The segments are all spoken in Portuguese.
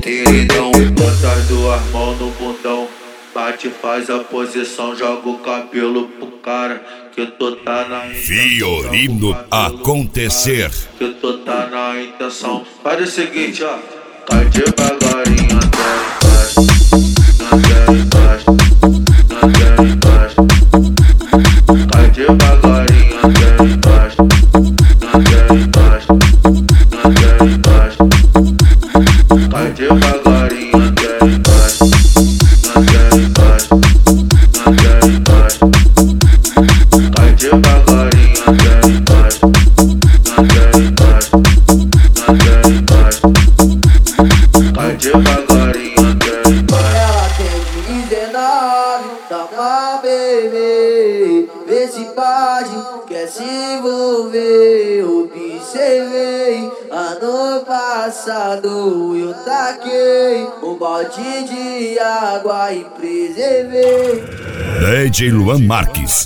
Então bota as duas mãos no bundão, bate, faz a posição, joga o cabelo pro cara, que tu tá na intenção. Fiorino acontecer. Que tu tá na intenção. Faz o seguinte, ó. Cai devagarinho até embaixo, até embaixo, até embaixo. Cai devagarinho até embaixo, até embaixo, até embaixo. Cai devagarinho até embaixo, até embaixo, até embaixo. Cai devagarinho até embaixo, até embaixo, até embaixo. Cai devagarinho até embaixo. Ela tem 19, toma bebê, vê se pode, quer se envolver. Observei, ano passado eu taquei um balde de água e preservei. DJ Luan Marques.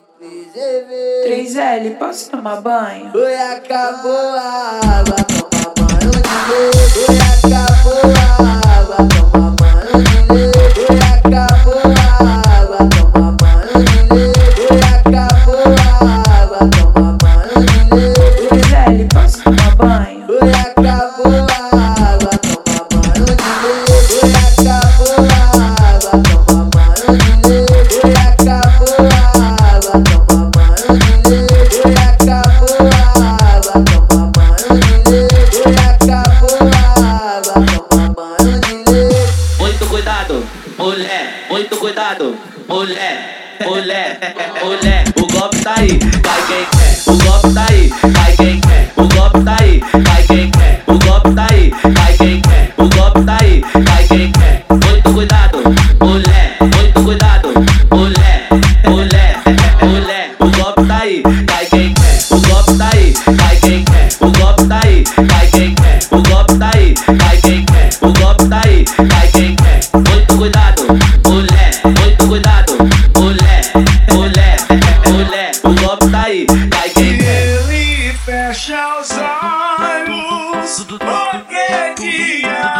3L, posso tomar banho? Oi, acabou a água, toma banho de leite. Oi, acabou a água, toma banho de leite. Oi, acabou a água, toma banho de leite. Oi, acabou a água, toma banho de leite. 3L, posso tomar banho? Oi, acabou a água, toma banho de leite. Oi, acabou a água, toma banho de leite. Oi, acabou a água, toma banho de leite. Oi, acabou a água, toma banho de leite. Oi, acabou a água, toma banho de leite. Muito cuidado, mulher, muito cuidado, mulher, mulher, mulher. O golpe tá aí, cai quem quer. O golpe tá aí, cai quem quer. O golpe tá aí, cai quem quer. O golpe tá aí, cai quem quer. O golpe tá aí, cai quem quer. Muito cuidado, mulher, muito cuidado, mulher, mulher, mulher. O golpe tá aí, cai quem quer. O golpe tá aí, cai quem quer. O golpe tá aí, cai quem quer. O golpe tá aí, cai quem quer. O golpe tá aí, cai quem quer. Muito cuidado, mulher, muito cuidado, mulher, mulher, mulher. O golpe tá aí, cai quem quer. Ele fecha os olhos porque te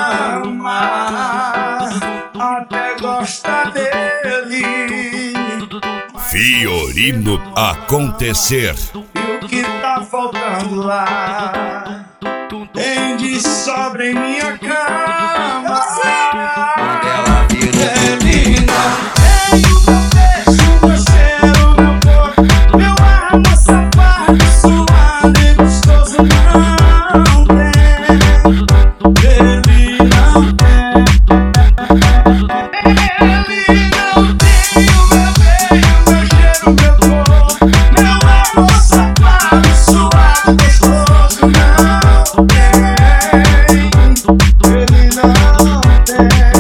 ama, até gosta dele. Fiorino acontecer. E o que tá faltando lá tem de sobra em minha cama. Ela vira Ele não tem o meu beijo, meu cheiro, meu corpo, meu amor safado, suado e gostoso. Não tem, ele não tem. Ele não tem o meu beijo, meu cheiro, meu corpo, meu amor safado, suado, gostoso. Não tem, ele não tem.